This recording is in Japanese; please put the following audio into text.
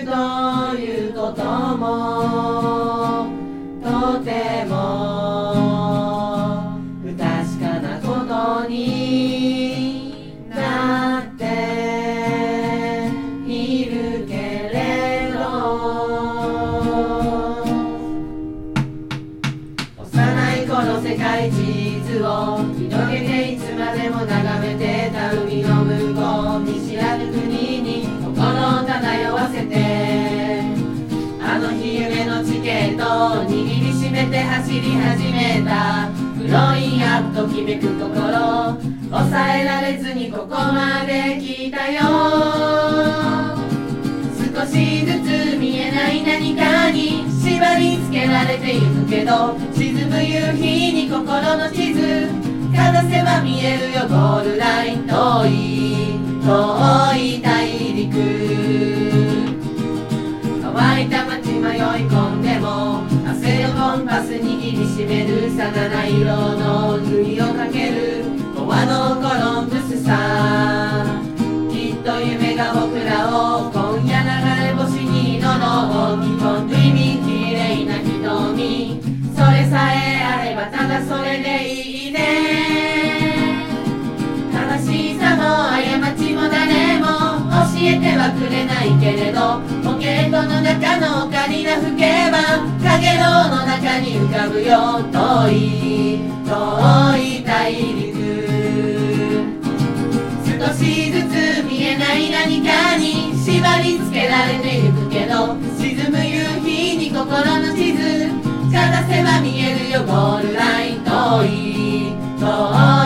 ということもとても不確かなことになっているけれど、幼い頃世界地図を広げていつまでも眺めてた海の向こう、見知らぬ国に心を漂わせて、あの日夢のチケットを握りしめて走り始めた。黒いやっときめく心、抑えられずにここまで来たよ。少しずつ見えない何かに縛り付けられてゆくけど、沈む夕日に心の地図かざせば見えるよゴールライン。遠い遠い大陸、乾いた街迷い込んでも汗をコンパス握りしめるさ七色の海をかけるコアのコロンブスさ。きっと夢が僕らを今夜流れ星に喉を吹き込んでみきれいな瞳、それさえあればただそれでいいね。悲しさも過ちも誰も教えてはくれないけれど、ポケットの中のオカリナ吹けばかげろうの中に浮かぶよ。遠い遠い大陸、少しずつ見えない何かに縛り付けられてゆくけど、沈む夕日に心の地図かざせば見えるよゴールライン。遠い遠い